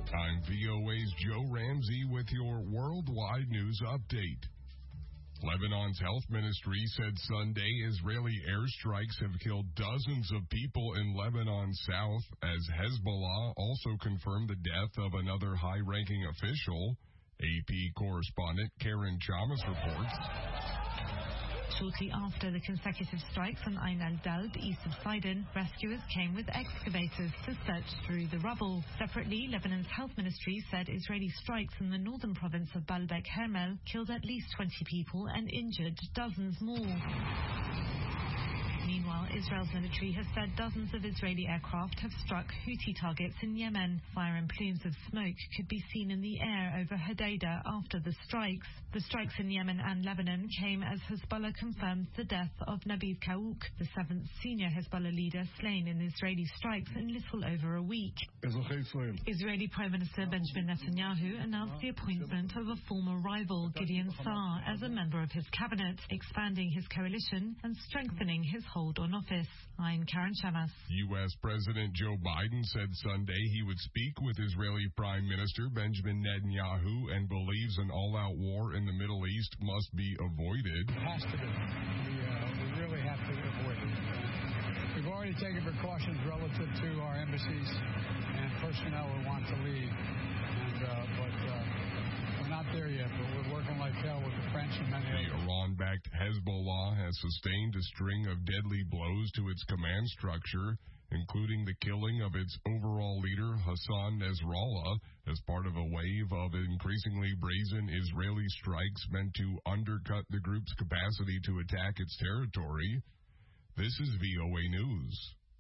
I'm VOA's Joe Ramsey with your worldwide news update. Lebanon's health ministry said Sunday Israeli airstrikes have killed dozens of people in Lebanon's south as Hezbollah also confirmed the death of another high-ranking official. AP correspondent Karen Chalmers reports. Shortly after the consecutive strikes on Ain al-Dawd, east of Sidon, rescuers came with excavators to search through the rubble. Separately, Lebanon's health ministry said Israeli strikes in the northern province of Baalbek Hermel killed at least 20 people and injured dozens more. Meanwhile, Israel's military has said dozens of Israeli aircraft have struck Houthi targets in Yemen. Fire and plumes of smoke could be seen in the air over Hodeidah after the strikes. The strikes in Yemen and Lebanon came as Hezbollah confirmed the death of Nabil Kaouk, the seventh senior Hezbollah leader slain in Israeli strikes in little over a week. Israeli Prime Minister Benjamin Netanyahu announced the appointment of a former rival, Gideon Saar, as a member of his cabinet, expanding his coalition and strengthening his hold on office. I'm Karen Chamas. U.S. President Joe Biden said Sunday he would speak with Israeli Prime Minister Benjamin Netanyahu and believes an all-out war in the Middle East must be avoided. It has to be. We really have to avoid it. We've already taken precautions relative to our embassies and personnel who want to leave. But we're not there yet, but we're working like hell with the French and many others. The Iran-backed Hezbollah has sustained a string of deadly blows to its command structure, including the killing of its overall leader, Hassan Nasrallah, as part of a wave of increasingly brazen Israeli strikes meant to undercut the group's capacity to attack its territory. This is VOA News.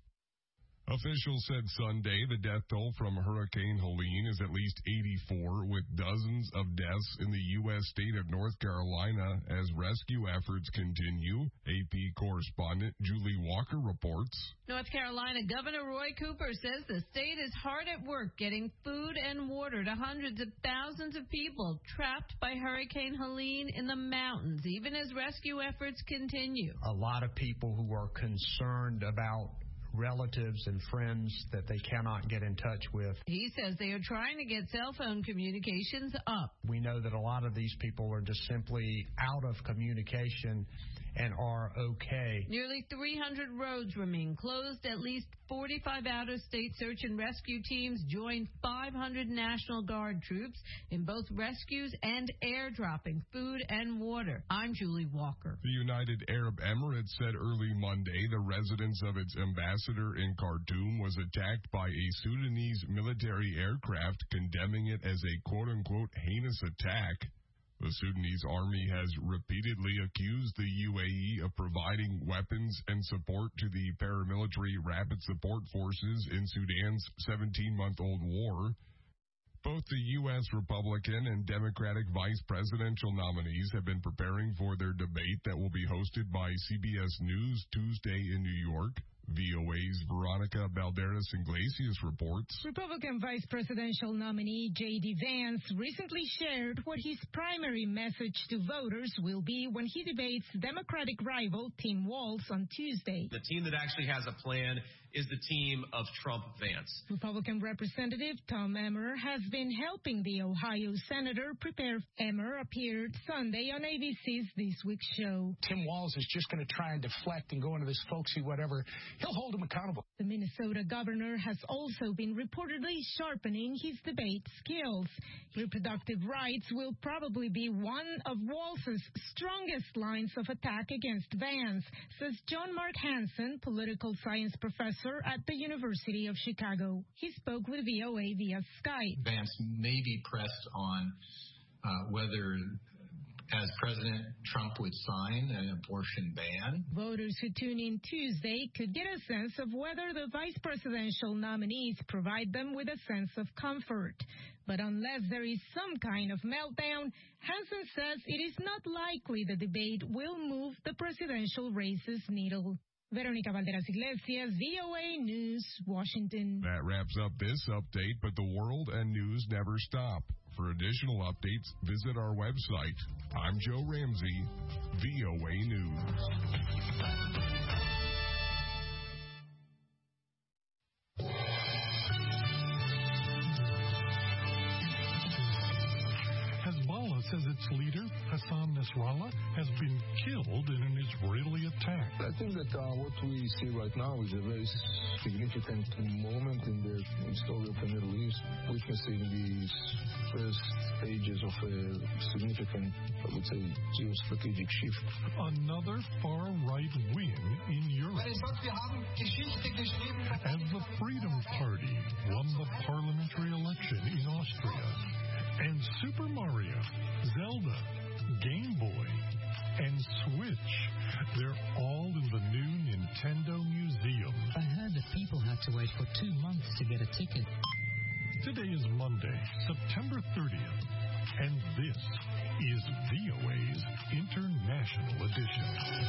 Officials said Sunday the death toll from Hurricane Helene is at least 84, with dozens of deaths in the U.S. state of North Carolina as rescue efforts continue. AP correspondent Julie Walker reports. North Carolina Governor Roy Cooper says the state is hard at work getting food and water to hundreds of thousands of people trapped by Hurricane Helene in the mountains, even as rescue efforts continue. A lot of people who are concerned about relatives and friends that they cannot get in touch with. He says they are trying to get cell phone communications up. We know that a lot of these people are just simply out of communication and are okay. Nearly 300 roads remain closed. At least 45 out-of-state search and rescue teams joined 500 National Guard troops in both rescues and airdropping food and water. I'm Julie Walker. The United Arab Emirates said early Monday the residence of its ambassador in Khartoum was attacked by a Sudanese military aircraft, condemning it as a quote-unquote heinous attack. The Sudanese army has repeatedly accused the UAE of providing weapons and support to the paramilitary rapid support forces in Sudan's 17-month-old war. Both the U.S. Republican and Democratic vice presidential nominees have been preparing for their debate that will be hosted by CBS News Tuesday in New York. VOA's Veronica Balderas-Iglesias reports. Republican Vice Presidential nominee J.D. Vance recently shared what his primary message to voters will be when he debates Democratic rival Tim Walz on Tuesday. The team that actually has a plan is the team of Trump-Vance. Republican Representative Tom Emmer has been helping the Ohio senator prepare. Emmer appeared Sunday on ABC's This Week show. Tim Walz is just going to try and deflect and go into this folksy whatever. He'll hold him accountable. The Minnesota governor has also been reportedly sharpening his debate skills. Reproductive rights will probably be one of Walz's strongest lines of attack against Vance, says John Mark Hansen, political science professor at the University of Chicago. He spoke with VOA via Skype. Vance may be pressed on whether, as President Trump would sign an abortion ban. Voters who tune in Tuesday could get a sense of whether the vice presidential nominees provide them with a sense of comfort. But unless there is some kind of meltdown, Hansen says it is not likely the debate will move the presidential race's needle. Veronica Balderas-Iglesias, VOA News, Washington. That wraps up this update, but the world and news never stop. For additional updates, visit our website. I'm Joe Ramsey, VOA News. says its leader, Hassan Nasrallah, has been killed in an Israeli attack. I think that what we see right now is a very significant moment in the story of the Middle East, witnessing these first stages of a significant, I would say, geostrategic shift. Another far-right win in Europe. As the Freedom Party won the parliamentary election in Austria, and Super Mario, Zelda, Game Boy, and Switch, they're all in the new Nintendo Museum. I heard that people had to wait for 2 months to get a ticket. Today is Monday, September 30th, and this is VOA's International Edition.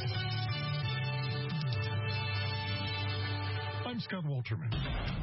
I'm Scott Walterman.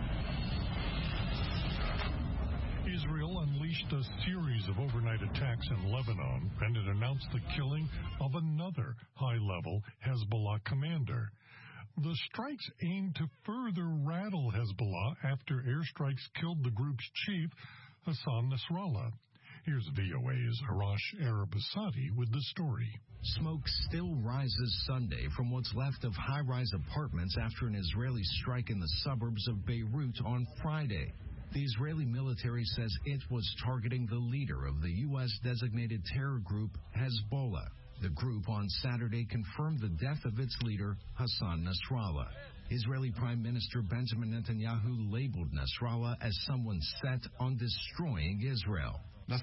Israel unleashed a series of overnight attacks in Lebanon, and it announced the killing of another high-level Hezbollah commander. The strikes aimed to further rattle Hezbollah after airstrikes killed the group's chief, Hassan Nasrallah. Here's VOA's Arash Arabasadi with the story. Smoke still rises Sunday from what's left of high-rise apartments after an Israeli strike in the suburbs of Beirut on Friday. The Israeli military says it was targeting the leader of the U.S.-designated terror group Hezbollah. The group on Saturday confirmed the death of its leader, Hassan Nasrallah. Israeli Prime Minister Benjamin Netanyahu labeled Nasrallah as someone set on destroying Israel.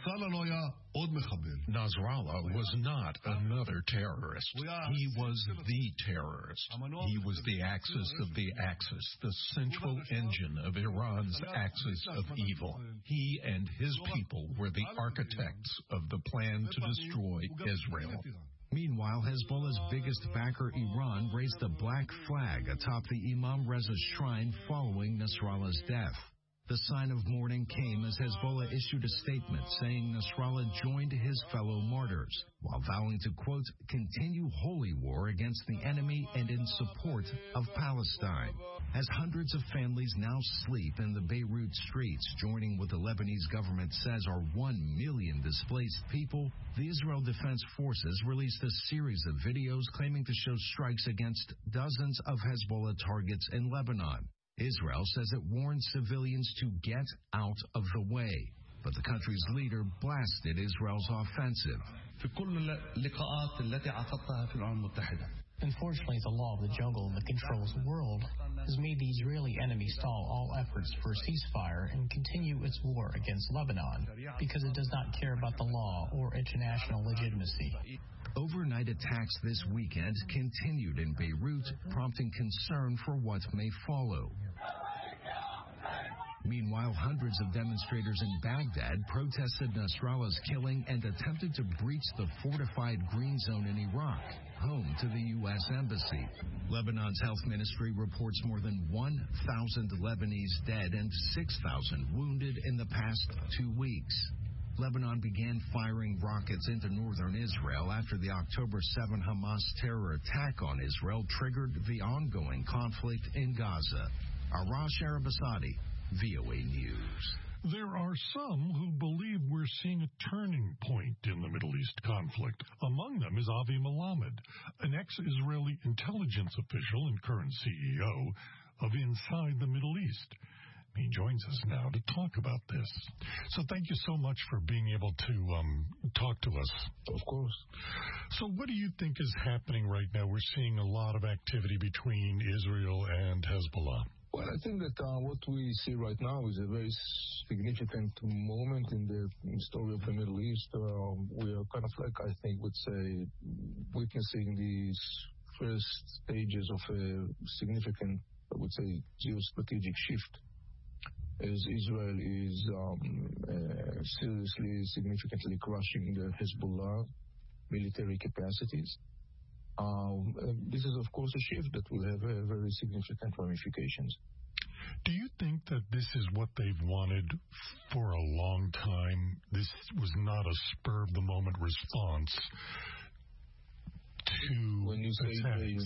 Nasrallah was not another terrorist. He was the terrorist. He was the axis of the axis, the central engine of Iran's axis of evil. He and his people were the architects of the plan to destroy Israel. Meanwhile, Hezbollah's biggest backer, Iran, raised a black flag atop the Imam Reza shrine following Nasrallah's death. The sign of mourning came as Hezbollah issued a statement saying Nasrallah joined his fellow martyrs, while vowing to, quote, continue holy war against the enemy and in support of Palestine. As hundreds of families now sleep in the Beirut streets, joining what the Lebanese government says are 1 million displaced people, the Israel Defense Forces released a series of videos claiming to show strikes against dozens of Hezbollah targets in Lebanon. Israel says it warned civilians to get out of the way, but the country's leader blasted Israel's offensive. Unfortunately, the law of the jungle that controls the world has made the Israeli enemy stall all efforts for a ceasefire and continue its war against Lebanon because it does not care about the law or international legitimacy. Overnight attacks this weekend continued in Beirut, prompting concern for what may follow. Meanwhile, hundreds of demonstrators in Baghdad protested Nasrallah's killing and attempted to breach the fortified Green Zone in Iraq, home to the U.S. Embassy. Lebanon's health ministry reports more than 1,000 Lebanese dead and 6,000 wounded in the past 2 weeks. Lebanon began firing rockets into northern Israel after the October 7 Hamas terror attack on Israel triggered the ongoing conflict in Gaza. Arash Arabasadi, VOA News. There are some who believe we're seeing a turning point in the Middle East conflict. Among them is Avi Melamed, an ex-Israeli intelligence official and current CEO of Inside the Middle East. He joins us now to talk about this. So thank you so much for being able to talk to us. Of course. So what do you think is happening right now? We're seeing a lot of activity between Israel and Hezbollah. Well, I think that what we see right now is a very significant moment in the story of the Middle East. We are kind of like, I think, would say, witnessing these first stages of a significant, I would say, geostrategic shift, as Israel is seriously, significantly crushing the Hezbollah military capacities. This is, of course, a shift that will have very significant ramifications. Do you think that this is what they've wanted for a long time? This was not a spur-of-the-moment response to when you say they, you mean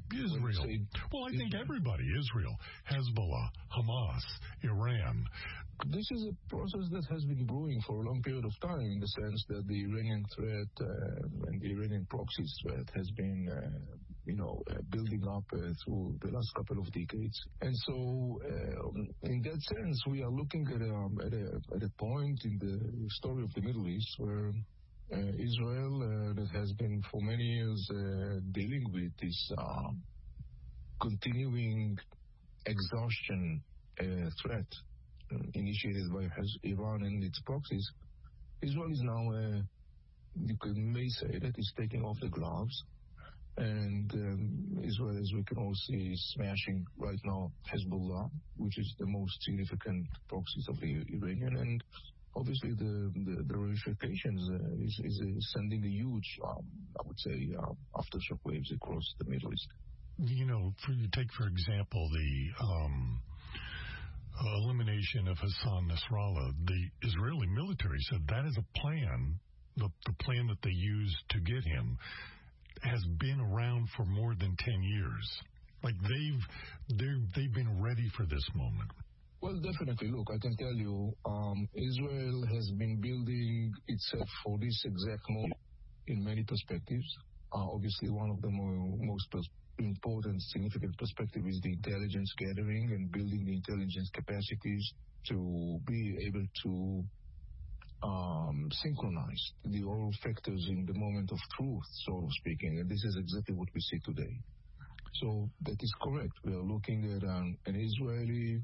Israel. Well, I think everybody, Israel, Hezbollah, Hamas, Iran. This is a process that has been brewing for a long period of time, in the sense that the Iranian threat and the Iranian proxy threat has been building up through the last couple of decades. And so, in that sense, we are looking at a point in the story of the Middle East where Israel, that has been for many years dealing with this continuing exhaustion threat initiated by Iran and its proxies, Israel is now, may say that it's taking off the gloves. And Israel, as we can all see, is smashing right now Hezbollah, which is the most significant proxies of the Iranian. And obviously the ramifications is sending a huge, I would say, aftershock waves across the Middle East. Take for example the elimination of Hassan Nasrallah. The Israeli military said that is a plan. The plan that they used to get him has been around for more than 10 years. Like they've been ready for this moment. Well, definitely. Look, I can tell you, Israel has been building itself for this exact moment in many perspectives. Obviously, one of the most important, significant perspective is the intelligence gathering and building the intelligence capacities to be able to synchronize the all factors in the moment of truth, sort of speaking. And this is exactly what we see today. So that is correct. We are looking at an Israeli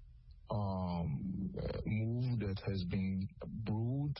move that has been brewed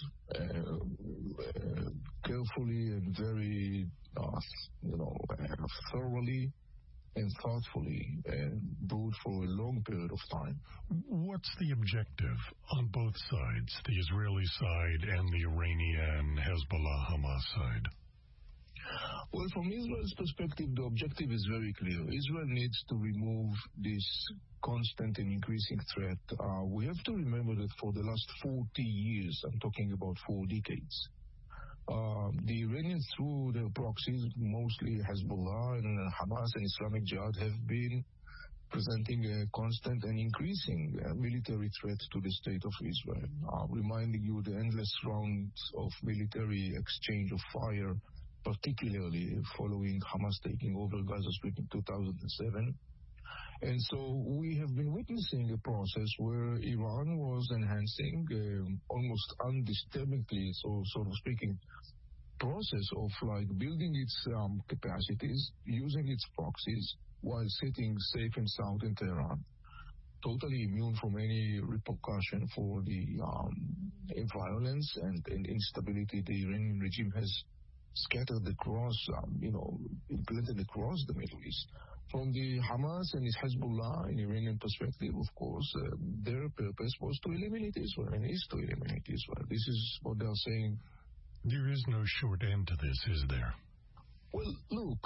carefully and very thoroughly and thoughtfully brewed for a long period of time. What's the objective on both sides, the Israeli side and the Iranian Hezbollah Hamas side? Well, from Israel's perspective, the objective is very clear. Israel needs to remove this constant and increasing threat. We have to remember that for the last 40 years, I'm talking about 4 decades, the Iranians, through their proxies, mostly Hezbollah and Hamas and Islamic Jihad, have been presenting a constant and increasing military threat to the state of Israel, reminding you the endless rounds of military exchange of fire, particularly following Hamas taking over Gaza Strip in 2007. And so we have been witnessing a process where Iran was enhancing almost undisturbedly, so sort of speaking, process of building its capacities, using its proxies, while sitting safe and sound in Tehran, totally immune from any repercussion for the violence and instability the Iranian regime has scattered across, implanted across the Middle East. From the Hamas and its Hezbollah, in Iranian perspective, of course, their purpose was to eliminate Israel, and is to eliminate Israel. This is what they are saying. There is no short end to this, is there? Well, look,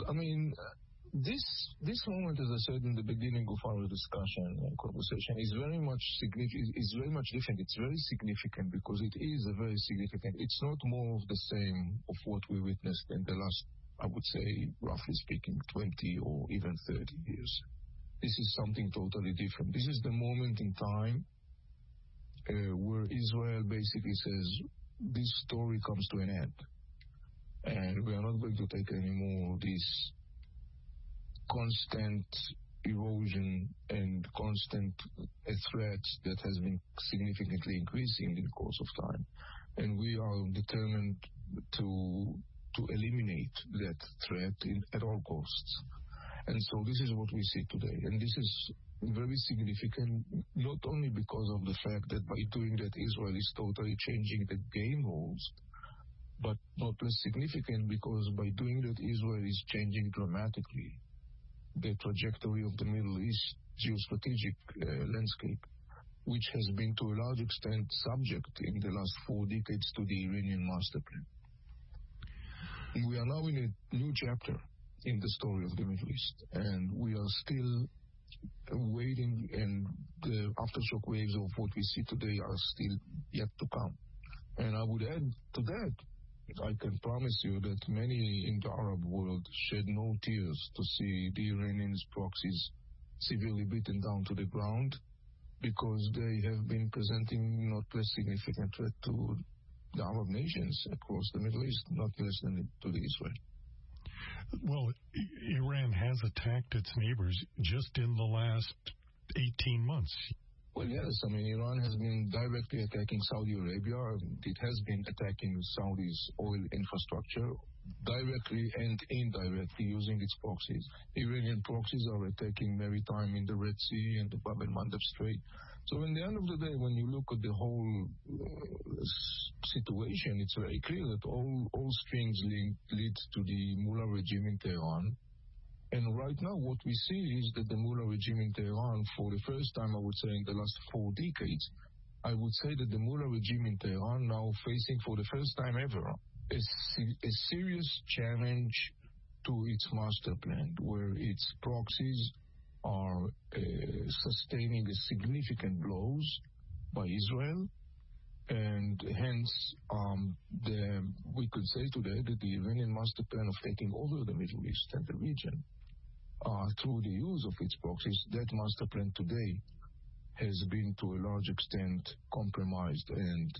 this moment, as I said in the beginning of our discussion and conversation, is very much significant. It's very much different. It's very significant because it is a very significant. It's not more of the same of what we witnessed in the last, I would say, roughly speaking, 20 or even 30 years. This is something totally different. This is the moment in time where Israel basically says, this story comes to an end. And we are not going to take any more of this constant erosion and constant threats that has been significantly increasing in the course of time. And we are determined to eliminate that threat at all costs. And so this is what we see today. And this is very significant, not only because of the fact that by doing that Israel is totally changing the game rules, but not less significant because by doing that Israel is changing dramatically the trajectory of the Middle East geostrategic landscape, which has been to a large extent subject in the last 4 decades to the Iranian master plan. We are now in a new chapter in the story of the Middle East, and we are still waiting, and the aftershock waves of what we see today are still yet to come. And I would add to that I can promise you that many in the Arab world shed no tears to see the Iranians' proxies severely beaten down to the ground, because they have been presenting not less significant threat to the Arab nations across the Middle East, not less than to Israel. Well, Iran has attacked its neighbors just in the last 18 months. Well, yes. I mean, Iran has been directly attacking Saudi Arabia. It has been attacking Saudi's oil infrastructure directly and indirectly using its proxies. Iranian proxies are attacking maritime in the Red Sea and the Bab el-Mandeb Strait. So in the end of the day, when you look at the whole situation, it's very clear that all strings lead to the Mullah regime in Tehran. And right now, what we see is that the Mullah regime in Tehran, for the first time, I would say, in the last 4 decades, I would say that the Mullah regime in Tehran now facing for the first time ever a serious challenge to its master plan, where its proxies are sustaining significant blows by Israel. And hence, we could say today that the Iranian master plan of taking over the Middle East and the region through the use of its proxies, that master plan today has been to a large extent compromised and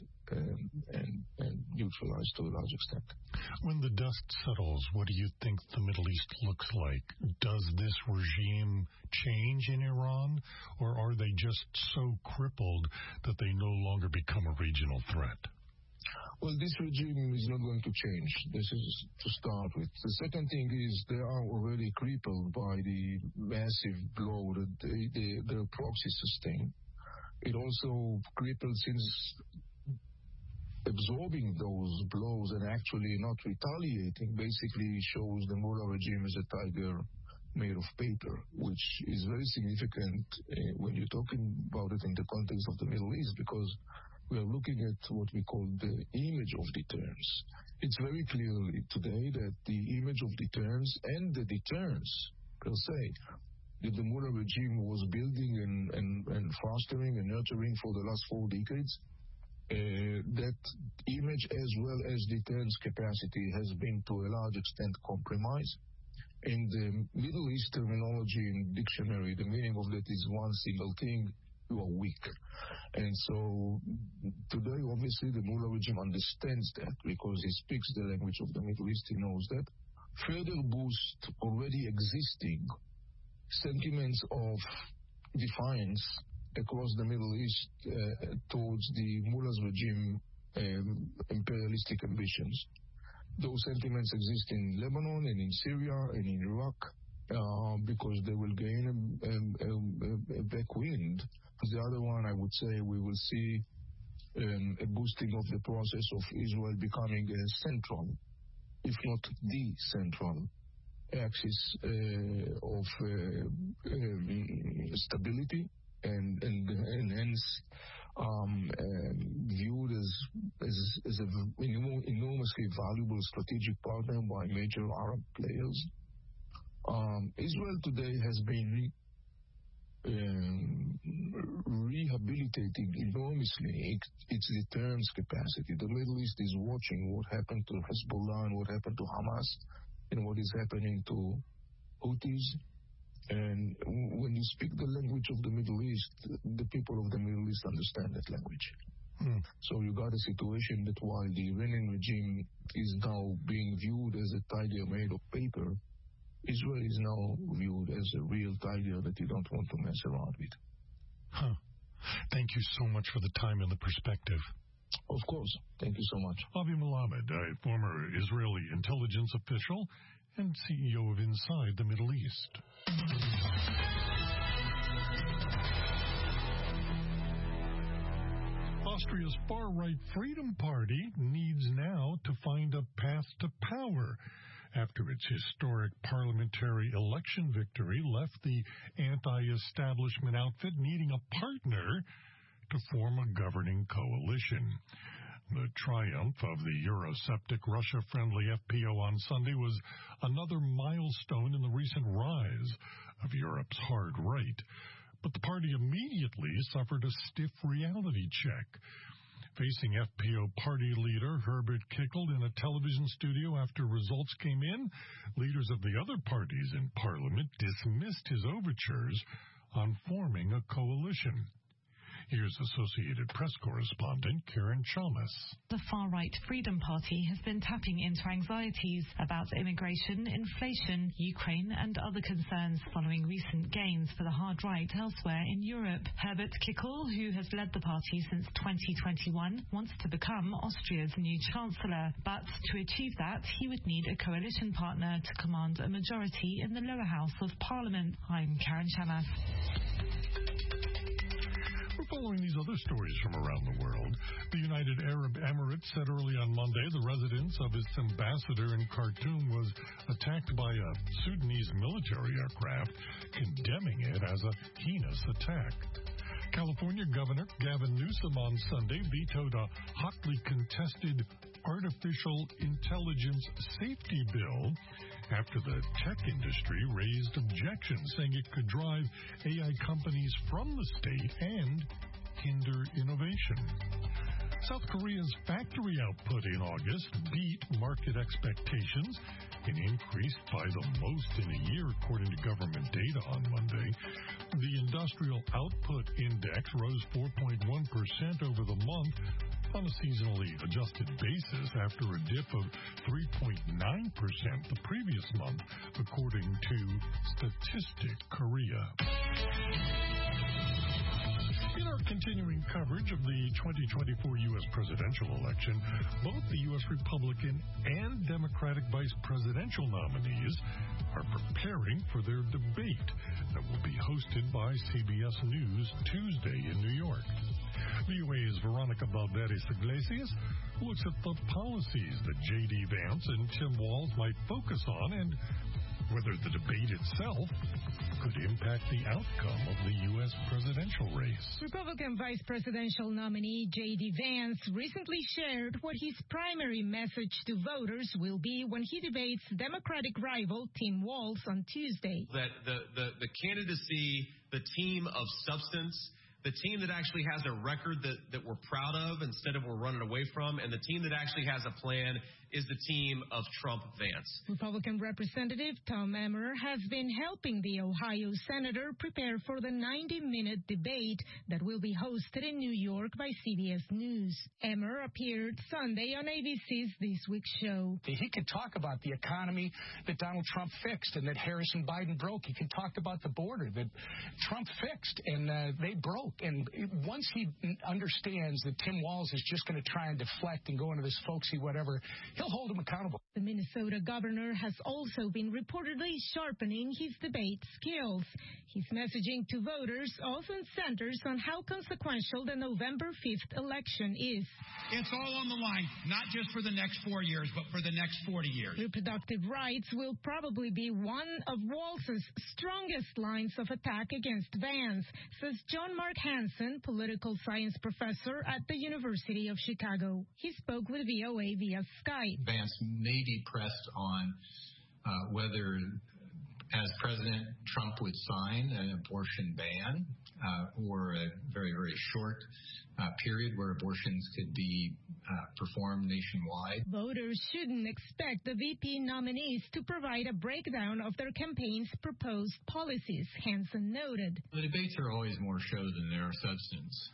neutralized to a large extent. When the dust settles, what do you think the Middle East looks like? Does this regime change in Iran, or are they just so crippled that they no longer become a regional threat? Well, this regime is not going to change. This is to start with. The second thing is they are already crippled by the massive blow that their proxies sustain. It also crippled since absorbing those blows and actually not retaliating basically shows the Mullah regime as a tiger made of paper, which is very significant when you're talking about it in the context of the Middle East, because we are looking at what we call the image of deterrence. It's very clearly today that the image of deterrence and the deterrence per se that the Mullah regime was building and fostering and nurturing for the last 4 decades, that image as well as deterrence capacity has been to a large extent compromised. In the Middle East terminology in dictionary, the meaning of that is one single thing: you are weak. And so today, obviously, the Mullah regime understands that because he speaks the language of the Middle East. He knows that. Further boost already existing sentiments of defiance across the Middle East towards the Mullah's regime imperialistic ambitions. Those sentiments exist in Lebanon and in Syria and in Iraq because they will gain a backwind. The other one, I would say, we will see a boosting of the process of Israel becoming a central, if not the central, axis of stability and hence viewed as an enormously valuable strategic partner by major Arab players. Israel today has been rehabilitating enormously its deterrence capacity. The Middle East is watching what happened to Hezbollah and what happened to Hamas and what is happening to Houthis. And when you speak the language of the Middle East, the people of the Middle East understand that language. So you got a situation that while the Iranian regime is now being viewed as a tiger made of paper, Israel is now viewed as a real tiger that you don't want to mess around with. Thank you so much for the time and the perspective. Of course. Thank you so much. Avi Melamed, a former Israeli intelligence official and CEO of Inside the Middle East. Austria's far-right Freedom Party needs now to find a path to power after its historic parliamentary election victory left the anti-establishment outfit needing a partner to form a governing coalition. The triumph of the Eurosceptic, Russia-friendly FPO on Sunday was another milestone in the recent rise of Europe's hard right. But the party immediately suffered a stiff reality check. facing FPO party leader Herbert Kickl in a television studio after results came in, leaders of the other parties in Parliament dismissed his overtures on forming a coalition. Here's Associated Press correspondent Karen Chalmers. The far-right Freedom Party has been tapping into anxieties about immigration, inflation, Ukraine and other concerns following recent gains for the hard right elsewhere in Europe. Herbert Kickl, who has led the party since 2021, wants to become Austria's new chancellor. But to achieve that, he would need a coalition partner to command a majority in the lower house of Parliament. I'm Karen Chalmers. We're following these other stories from around the world. The United Arab Emirates said early on Monday the residence of its ambassador in Khartoum was attacked by a Sudanese military aircraft, condemning it as a heinous attack. California Governor Gavin Newsom on Sunday vetoed a hotly contested artificial intelligence safety bill after the tech industry raised objections, saying it could drive AI companies from the state and hinder innovation. South Korea's factory output in August beat market expectations and increased by the most in a year, according to government data on Monday. The industrial output index rose 4.1% over the month on a seasonally adjusted basis after a dip of 3.9% the previous month, according to Statistic Korea. In our continuing coverage of the 2024 U.S. presidential election, both the U.S. Republican and Democratic vice presidential nominees are preparing for their debate that will be hosted by CBS News Tuesday in New York. VOA's Veronica Valderes Iglesias looks at the policies that J.D. Vance and Tim Walz might focus on and whether the debate itself could impact the outcome of the U.S. presidential race. Republican vice presidential nominee J.D. Vance recently shared what his primary message to voters will be when he debates Democratic rival Tim Walz on Tuesday. That the candidacy, the team of substance, the team that actually has a record that we're proud of instead of we're running away from, and the team that actually has a plan is the team of Trump-Vance. Republican Representative Tom Emmer has been helping the Ohio senator prepare for the 90-minute debate that will be hosted in New York by CBS News. Emmer appeared Sunday on ABC's This Week show. He can talk about the economy that Donald Trump fixed and that Harris and Biden broke. He can talk about the border that Trump fixed and they broke. And once he understands that Tim Walz is just going to try and deflect and go into this folksy whatever, he'll hold him accountable. The Minnesota governor has also been reportedly sharpening his debate skills. His messaging to voters often centers on how consequential the November 5th election is. It's all on the line, not just for the next 4 years, but for the next 40 years. Reproductive rights will probably be one of Walz's strongest lines of attack against Vance, says John Mark Hansen, political science professor at the University of Chicago. He spoke with VOA via Skype. Vance may be pressed on whether, as President Trump would sign an abortion ban or a very, very short period where abortions could be performed nationwide. Voters shouldn't expect the VP nominees to provide a breakdown of their campaign's proposed policies, Hansen noted. The debates are always more show than they are substance.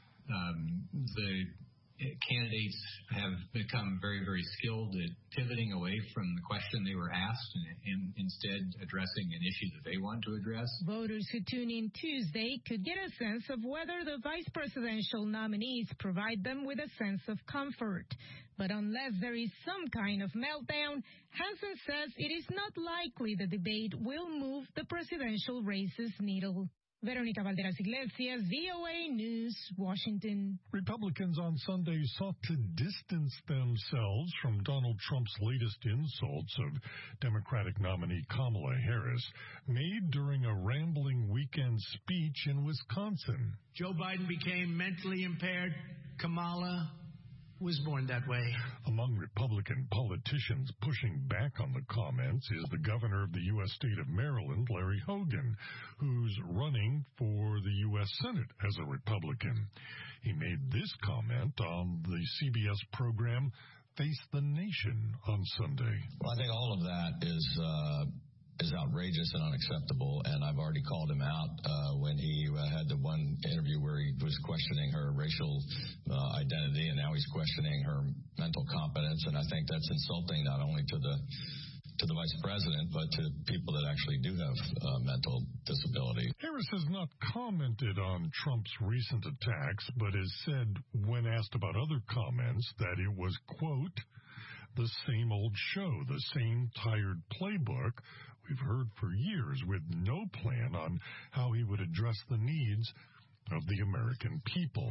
The candidates have become very, very skilled at pivoting away from the question they were asked and instead addressing an issue that they want to address. Voters who tune in Tuesday could get a sense of whether the vice presidential nominees provide them with a sense of comfort. But unless there is some kind of meltdown, Hansen says it is not likely the debate will move the presidential race's needle. Veronica Valderas Iglesias, VOA News, Washington. Republicans on Sunday sought to distance themselves from Donald Trump's latest insults of Democratic nominee Kamala Harris, made during a rambling weekend speech in Wisconsin. Joe Biden became mentally impaired. Kamala was born that way. Among Republican politicians pushing back on the comments is the governor of the U.S. state of Maryland, Larry Hogan, who's running for the U.S. U.S. Senate as a Republican. He made this comment on the CBS program Face the Nation on Sunday. Well, I think all of that is outrageous and unacceptable, and I've already called him out when he had the one interview where he was questioning her racial identity, and now he's questioning her mental competence, and I think that's insulting not only to the vice president, but to people that actually do have mental disability. Harris has not commented on Trump's recent attacks, but has said, when asked about other comments, that it was, quote, the same old show, the same tired playbook we've heard for years, with no plan on how he would address the needs of the American people.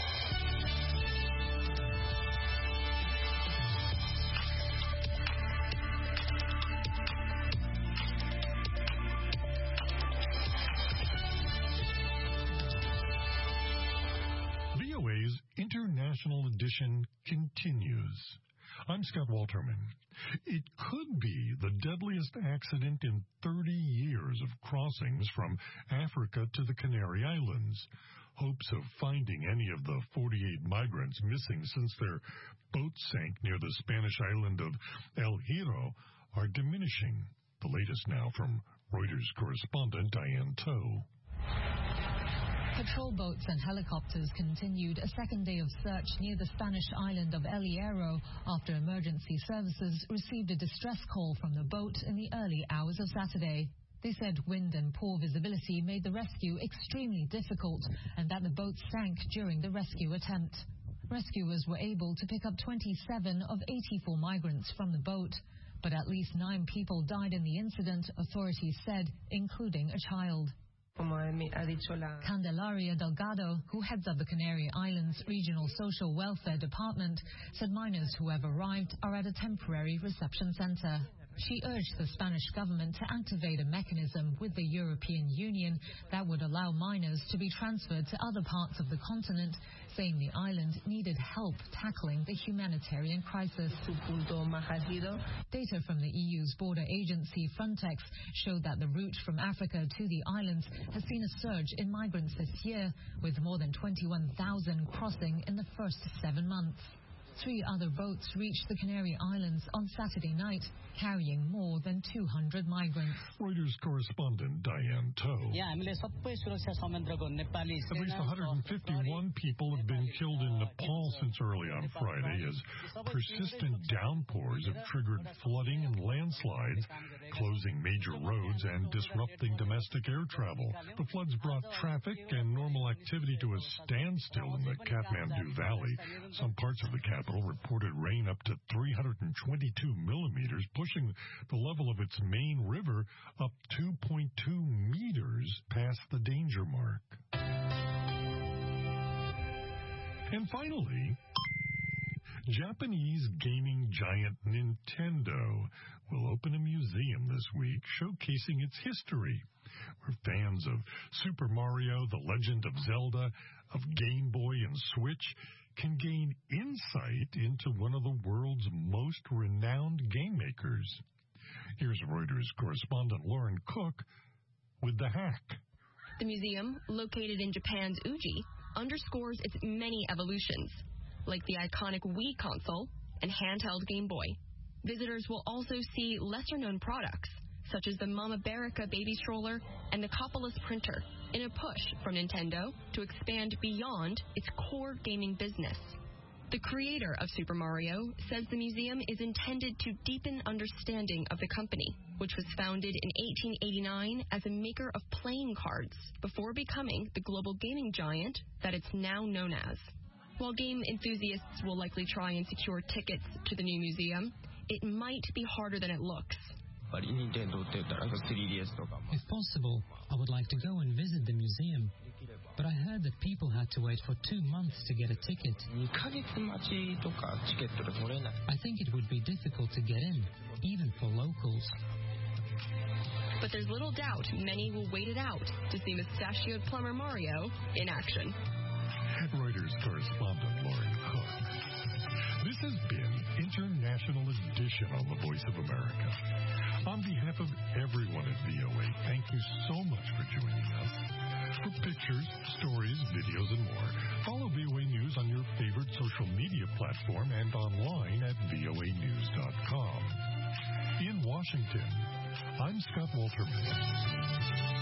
VOA's International Edition continues. I'm Scott Walterman. It could be the deadliest accident in 30 years of crossings from Africa to the Canary Islands. Hopes of finding any of the 48 migrants missing since their boat sank near the Spanish island of El Hierro are diminishing. The latest now from Reuters correspondent Diane Toe. Patrol boats and helicopters continued a second day of search near the Spanish island of El Hierro after emergency services received a distress call from the boat in the early hours of Saturday. They said wind and poor visibility made the rescue extremely difficult and that the boat sank during the rescue attempt. Rescuers were able to pick up 27 of 84 migrants from the boat, but at least 9 people died in the incident, authorities said, including a child. Candelaria Delgado, who heads up the Canary Islands Regional Social Welfare Department, said minors who have arrived are at a temporary reception center. She urged the Spanish government to activate a mechanism with the European Union that would allow minors to be transferred to other parts of the continent, saying the island needed help tackling the humanitarian crisis. Data from the EU's border agency Frontex showed that the route from Africa to the islands has seen a surge in migrants this year, with more than 21,000 crossing in the first 7 months. 3 other boats reached the Canary Islands on Saturday night, carrying more than 200 migrants. Reuters correspondent Diane Toe. At least 151 people have been killed in Nepal since early on Friday as persistent downpours have triggered flooding and landslides, closing major roads and disrupting domestic air travel. The floods brought traffic and normal activity to a standstill in the Kathmandu Valley. Some parts of the capital reported rain up to 322 millimeters, pushing the level of its main river up 2.2 meters past the danger mark. And finally, Japanese gaming giant Nintendo will open a museum this week showcasing its history, where fans of Super Mario, The Legend of Zelda, of Game Boy and Switch can gain insight into one of the world's most renowned game makers. Here's Reuters correspondent Lauren Cook with the hack. The museum, located in Japan's Uji, underscores its many evolutions, like the iconic Wii console and handheld Game Boy. Visitors will also see lesser-known products, such as the Mama Berica baby stroller and the Coppolis printer, in a push from Nintendo to expand beyond its core gaming business. The creator of Super Mario says the museum is intended to deepen understanding of the company, which was founded in 1889 as a maker of playing cards before becoming the global gaming giant that it's now known as. While game enthusiasts will likely try and secure tickets to the new museum, it might be harder than it looks. If possible, I would like to go and visit the museum, but I heard that people had to wait for 2 months to get a ticket. I think it would be difficult to get in, even for locals. But there's little doubt many will wait it out to see mustachioed plumber Mario in action. Reuters correspondent Lauren Cook. This has been International Edition on the Voice of America. On behalf of everyone at VOA, thank you so much for joining us. For pictures, stories, videos, and more. Follow VOA News on your favorite social media platform and online at voanews.com. In Washington, I'm Scott Walterman.